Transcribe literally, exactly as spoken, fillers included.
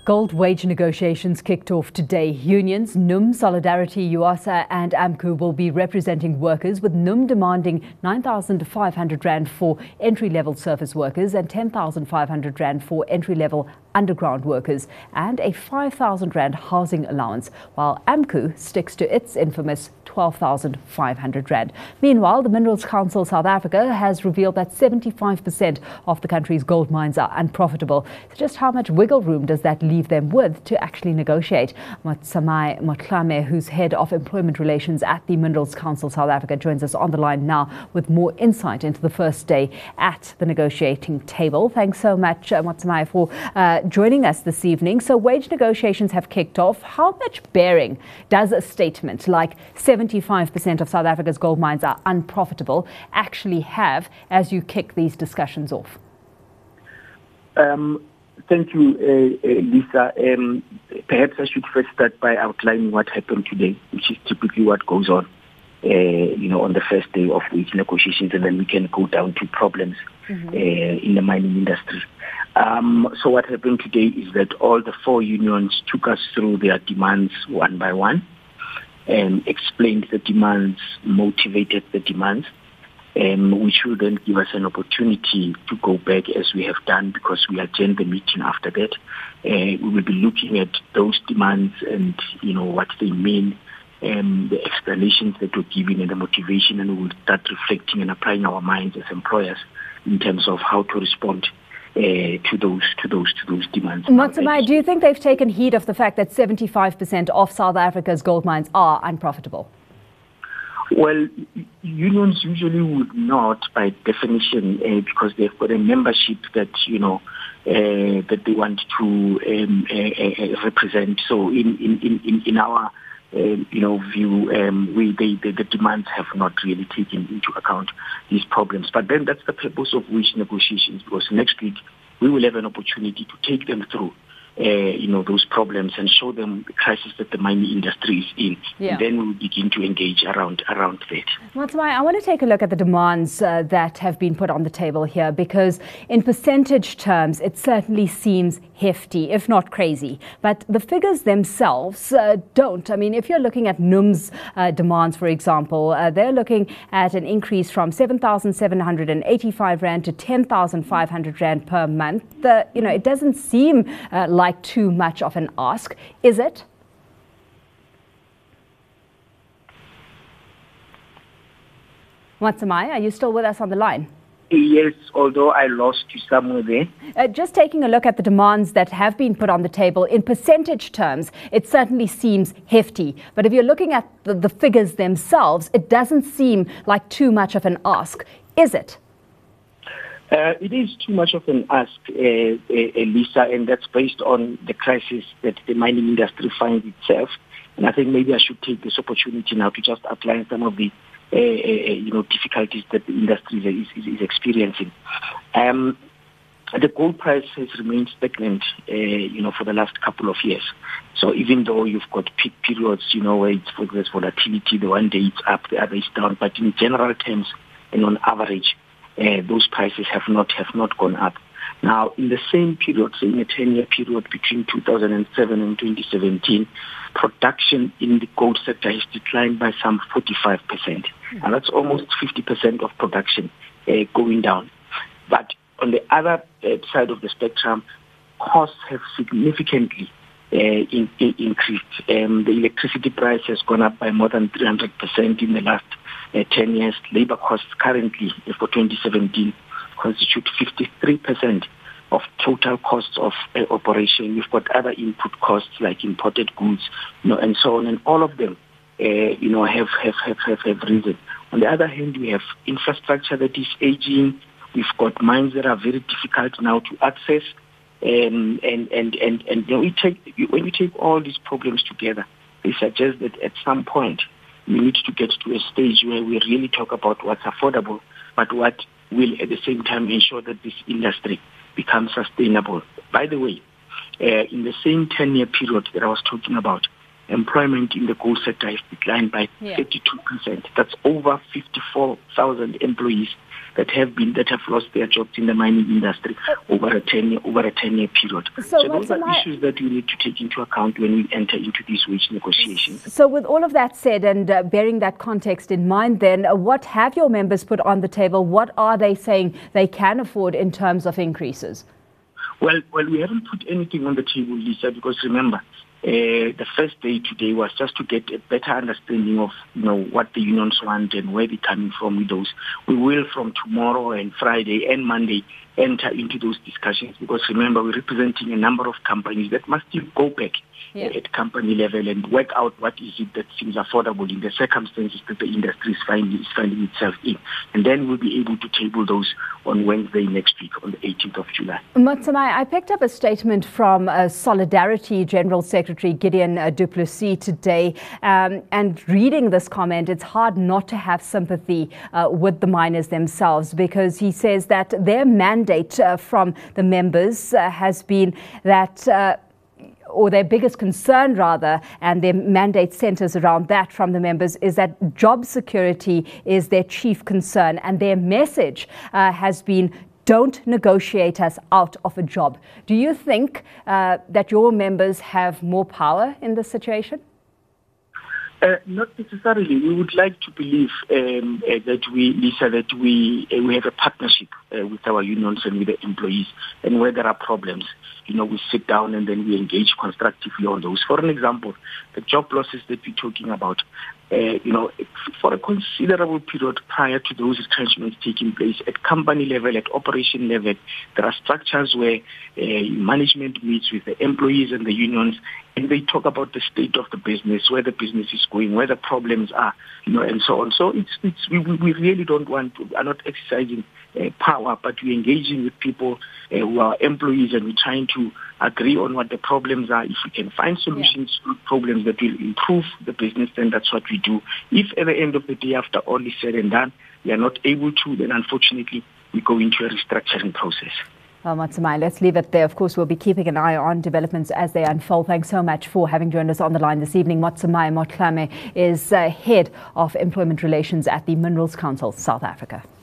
Gold wage negotiations kicked off today. Unions N U M, Solidarity, UASA and AMCU will be representing workers, with N U M demanding nine thousand five hundred rand for entry-level surface workers and ten thousand five hundred rand for entry-level underground workers and a five thousand rand housing allowance, while AMCU sticks to its infamous twelve thousand five hundred rand. Meanwhile, the Minerals Council South Africa has revealed that seventy-five percent of the country's gold mines are unprofitable. So just how much wiggle room does that leave them with to actually negotiate? Motsamai Motlame, who's head of employment relations at the Minerals Council South Africa, joins us on the line now with more insight into the first day at the negotiating table. Thanks so much, uh, Motsamai, for uh, joining us this evening. So wage negotiations have kicked off. How much bearing does a statement like seventy-five percent of South Africa's gold mines are unprofitable actually have as you kick these discussions off? Um, thank you, uh, uh, Lisa. Um, perhaps I should first start by outlining what happened today, which is typically what goes on, uh, you know, on the first day of wage negotiations, and then we can go down to problems mm-hmm. uh, in the mining industry. Um, so what happened today is that all the four unions took us through their demands one by one and explained the demands, motivated the demands, um, which will then give us an opportunity to go back as we have done, because we adjourned the meeting after that. Uh, we will be looking at those demands and, you know, what they mean, and the explanations that were given and the motivation, and we will start reflecting and applying our minds as employers in terms of how to respond Uh, to those to those to those demands. Motsamai, do you think they've taken heed of the fact that seventy-five percent of South Africa's gold mines are unprofitable? Well, unions usually would not, by definition, uh, because they've got a membership that you know uh, that they want to um, uh, uh, represent. So, in in in in our Uh, you know, view, um, we they, the, the demands have not really taken into account these problems. But then that's the purpose of wage negotiations, because next week we will have an opportunity to take them through, uh, you know, those problems and show them the crisis that the mining industry is in. Yeah. And then we'll begin to engage around around that. Motsamai, I want to take a look at the demands uh, that have been put on the table here, because in percentage terms, it certainly seems hefty, if not crazy. But the figures themselves uh, don't. I mean, if you're looking at N U M's uh, demands, for example, uh, they're looking at an increase from seven thousand seven hundred eighty-five rand to ten thousand five hundred rand per month. Uh, you know, it doesn't seem uh, like too much of an ask, is it? Motsamai, are you still with us on the line? Yes, although I lost you somewhere there. Uh, just taking a look at the demands that have been put on the table, in percentage terms, it certainly seems hefty. But if you're looking at the, the figures themselves, it doesn't seem like too much of an ask, is it? Uh, it is too much of an ask, uh, uh, Lisa, and that's based on the crisis that the mining industry finds itself. And I think maybe I should take this opportunity now to just outline some of the Uh, uh, you know, difficulties that the industry is, is, is experiencing. Um, the gold price has remained stagnant, uh, you know, for the last couple of years. So even though you've got peak periods, you know, where it's, there's volatility, the one day it's up, the other is down, but in general terms and on average, uh, those prices have not have not gone up. Now, in the same period, so in a ten-year period between two thousand seven and twenty seventeen, production in the gold sector has declined by some forty-five percent. Mm-hmm. And that's almost fifty percent of production uh, going down. But on the other uh, side of the spectrum, costs have significantly uh, in, in, increased. Um, the electricity price has gone up by more than three hundred percent in the last uh, ten years. Labor costs currently uh, for twenty seventeen constitute fifty-three percent of total costs of uh, operation. We've got other input costs like imported goods, you know, and so on, and all of them, uh, you know, have have, have have have risen. On the other hand, we have infrastructure that is aging. We've got mines that are very difficult now to access, um, and and and and you know, we take when you take all these problems together, they suggest that at some point we need to get to a stage where we really talk about what's affordable, but what will at the same time ensure that this industry becomes sustainable. By the way, uh, in the same ten-year period that I was talking about, employment in the gold sector has declined by yeah. thirty-two percent. That's over fifty-four thousand employees that have been that have lost their jobs in the mining industry over a ten year over a ten year period. So, so those are issues that we need to take into account when we enter into these wage negotiations. So with all of that said, and uh, bearing that context in mind, then uh, what have your members put on the table? What are they saying they can afford in terms of increases? Well, well, we haven't put anything on the table, Lisa, because remember, Uh, the first day today was just to get a better understanding of, you know, what the unions want and where they're coming from with those. We will from tomorrow and Friday and Monday enter into those discussions, because remember, we're representing a number of companies that must still go back yeah. uh, at company level and work out what is it that seems affordable in the circumstances that the industry is finding, is finding itself in. And then we'll be able to table those on Wednesday next week, on the eighteenth of July. Motsamai, I picked up a statement from uh, Solidarity General Secretary Gideon uh, du Plessis today, um, and reading this comment, it's hard not to have sympathy uh, with the miners themselves, because he says that their mandate uh, from the members uh, has been that uh, or their biggest concern rather, and their mandate centers around that from the members, is that job security is their chief concern, and their message uh, has been, don't negotiate us out of a job. Do you think uh, that your members have more power in this situation? Uh, not necessarily. We would like to believe um, uh, that we, Lisa, that we uh, we have a partnership uh, with our unions and with the employees, and where there are problems, you know, we sit down and then we engage constructively on those. For an example, the job losses that we're talking about, uh, you know, for a considerable period prior to those retrenchments taking place at company level, at operation level, there are structures where uh, management meets with the employees and the unions, and they talk about the state of the business, where the business is going, where the problems are, you know, and so on. So it's, it's we, we really don't want to, are not exercising uh, power, but we're engaging with people uh, who are employees, and we're trying to agree on what the problems are. If we can find solutions yeah. to problems that will improve the business, then that's what we do. If at the end of the day, after all is said and done, we are not able to, then unfortunately we go into a restructuring process. Well, Motsamai, let's leave it there. Of course, we'll be keeping an eye on developments as they unfold. Thanks so much for having joined us on the line this evening. Motsamai Motlhame is uh, Head of Employment Relations at the Minerals Council, South Africa.